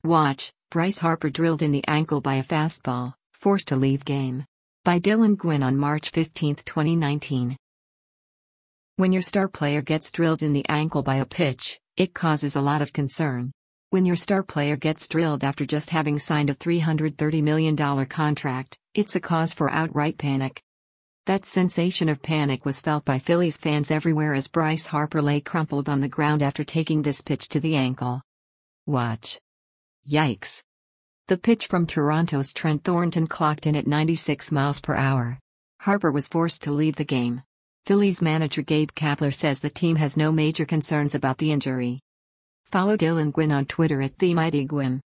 Watch, Bryce Harper drilled in the ankle by a fastball, forced to leave game. By Dylan Gwynn on March 15, 2019. When your star player gets drilled in the ankle by a pitch, it causes a lot of concern. When your star player gets drilled after just having signed a $330 million contract, it's a cause for outright panic. That sensation of panic was felt by Phillies fans everywhere as Bryce Harper lay crumpled on the ground after taking this pitch to the ankle. Watch. Yikes. The pitch from Toronto's Trent Thornton clocked in at 96 miles per hour. Harper was forced to leave the game. Phillies manager Gabe Kapler says the team has no major concerns about the injury. Follow Dylan Gwynn on Twitter at TheMightyGwynn.